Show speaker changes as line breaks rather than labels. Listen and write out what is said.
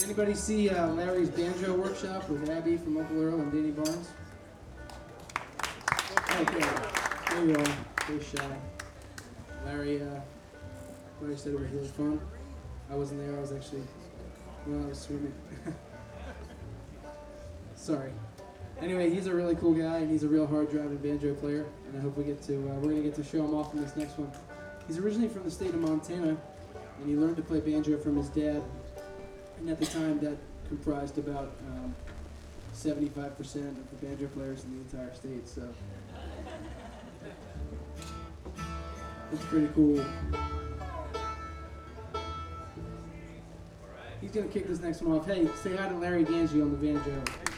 Anybody see Larry's banjo workshop with Abby from Uncle Earl and Danny Barnes? Okay, there you are. Very shy. Larry said it was really fun. I wasn't there. I was actually, well, I was swimming. Sorry. Anyway, he's a really cool guy, and he's a real hard-driving banjo player. And I hope we're gonna get to show him off in this next one. He's originally from the state of Montana, and he learned to play banjo from his dad. And at the time, that comprised about 75% of the banjo players in the entire state. So it's pretty cool. He's gonna kick this next one off. Hey, say hi to Larry Ganji on the banjo.